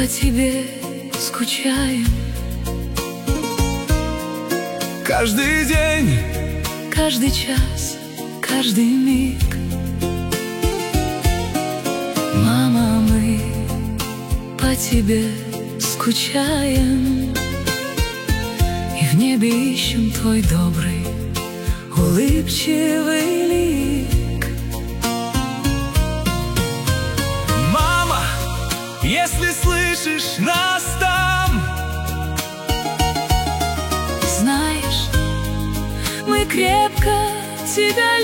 по тебе скучаем. Каждый день, каждый час, каждый миг. Мама, мы по тебе скучаем, и в небе ищем твой добрый, улыбчивый лик. мама, если слышишь нас там, знаешь, мы крепко тебя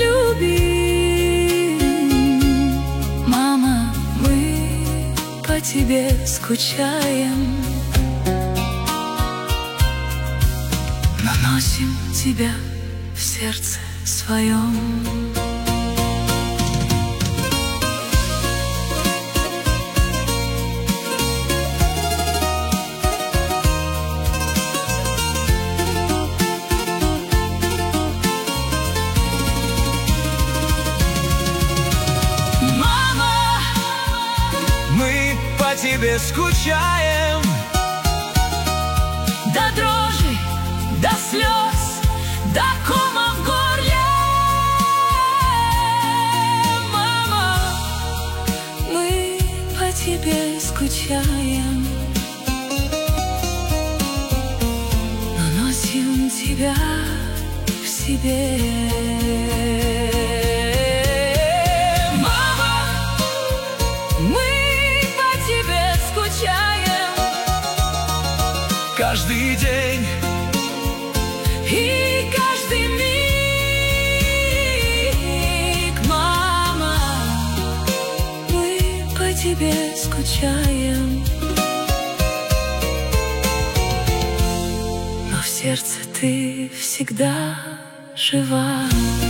любим. Мама, мы по тебе скучаем, но носим тебя в сердце своем. мы по тебе скучаем. До дрожи, до слез, до кома в горле. Мама, мы по тебе скучаем, но носим тебя в себе. Каждый день и каждый миг, мама, мы по тебе скучаем, но в сердце ты всегда жива.